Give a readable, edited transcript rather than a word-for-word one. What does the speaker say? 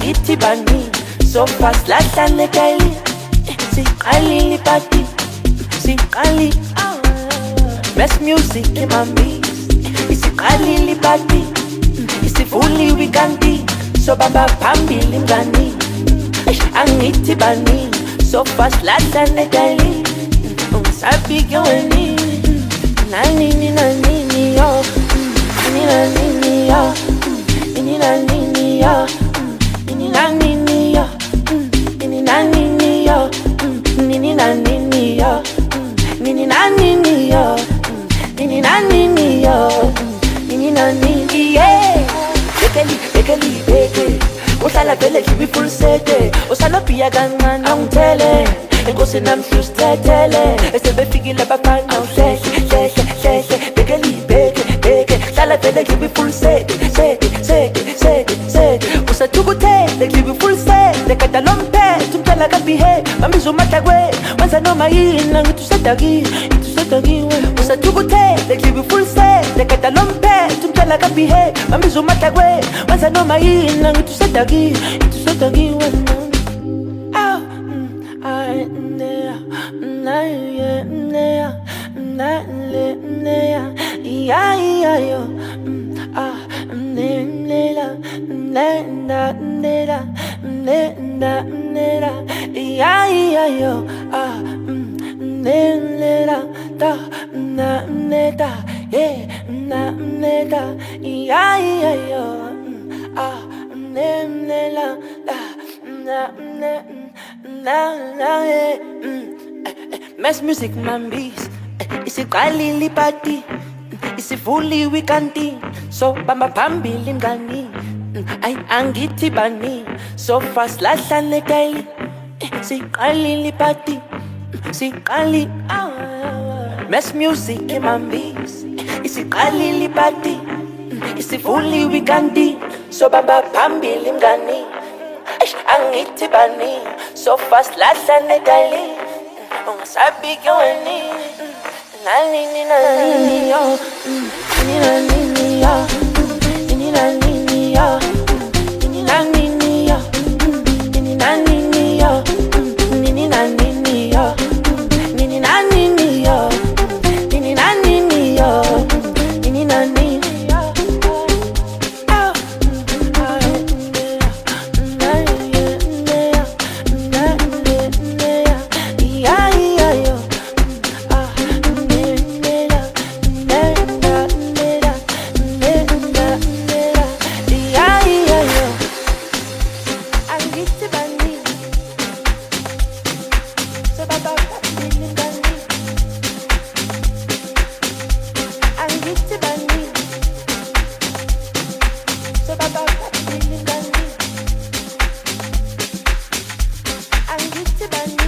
angithi bani so fast lahlane daily siqalile party siqali best music in my mix isiqalile party isivuliwe kanti so baba phambili ngani angithi bani so fast lahlane daily ungisabi kweni nani yo nini yo ini nani yo ini nani yo ini nani yo nini nani yo nini nani yo nini nani yo nini nani yeah bekeli uhlala vele ngibi full sete usalophiya kancane ungithele enkosi namhlustethele esebefikile abafana uhlele bekeli hlala vele ngibi full sete usathukuthele ngibi full sete kata lomphethe umntwana kabihe bambiza umahlakwe wenza noma yini ngithi usadakiwe usathukuthele ngibi full sete kata lomphethe umntwana kabihe bambiza umahlakwe wenza noma yini ngithi usadakiwe Mass music mambis isiqalile party isivuliwe kanti so bamba phambili ngani ay angithi bani so fast lahlane daily siqalile party siqali mass music mambis isiqalile party isivuliwe kanti so bamba phambili ngani angithi bani so fast lahlane daily ungasabi kweni nani yo nini yo nini nani yo nini nani yo nini nani yo nini nani yo nini nani yo nini nani yo nini nani Bye.